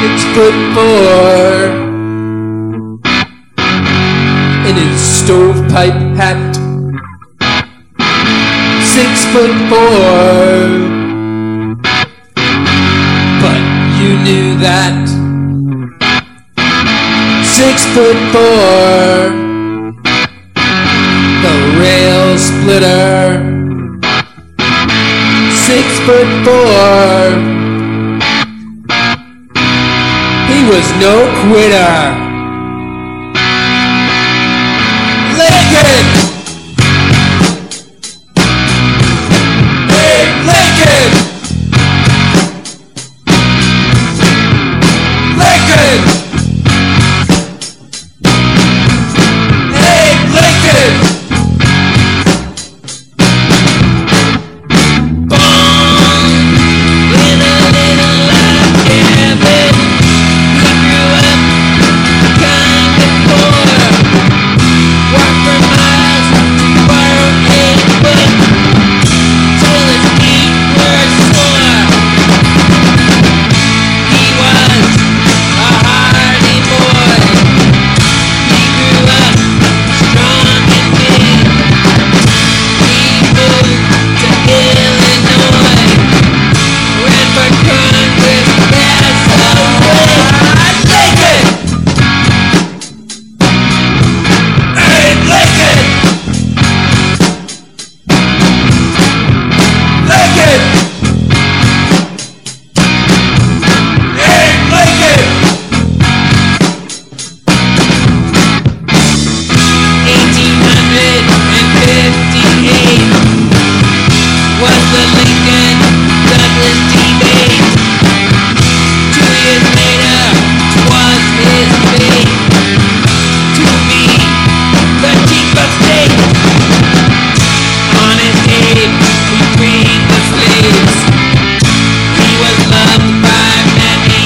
6'4" in his stovepipe hat. 6'4", but you knew that. 6'4", the rail splitter. 6'4", he was no quitter. Lincoln! Abe Lincoln! Lincoln! Abe Lincoln! Born in a little log cabin, he grew up kind of poor. Walked for miles to borrow a book till his feet were sore. He was a hardy boy. He grew up strong and big. He moved to Illinois, ran for Congress as a Whig. Lincoln! Abe Lincoln! Lincoln! Abe Lincoln! 1858 was the Lincoln-Douglas debate. 2 years later, 'twas his fate to be the chief of state. Honest Abe, he freed the slaves. He was loved by many.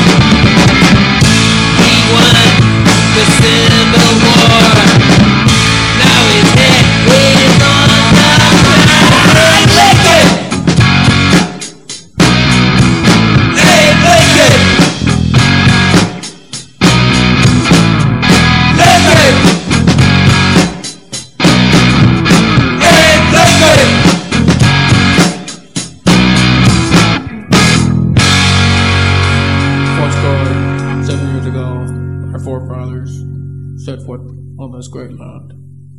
He won the Civil War. Now his head is on the ground. Lincoln! Abe Lincoln! Lincoln! Abe Lincoln! Fort Squad, 7 years ago, our forefathers set foot on this great land.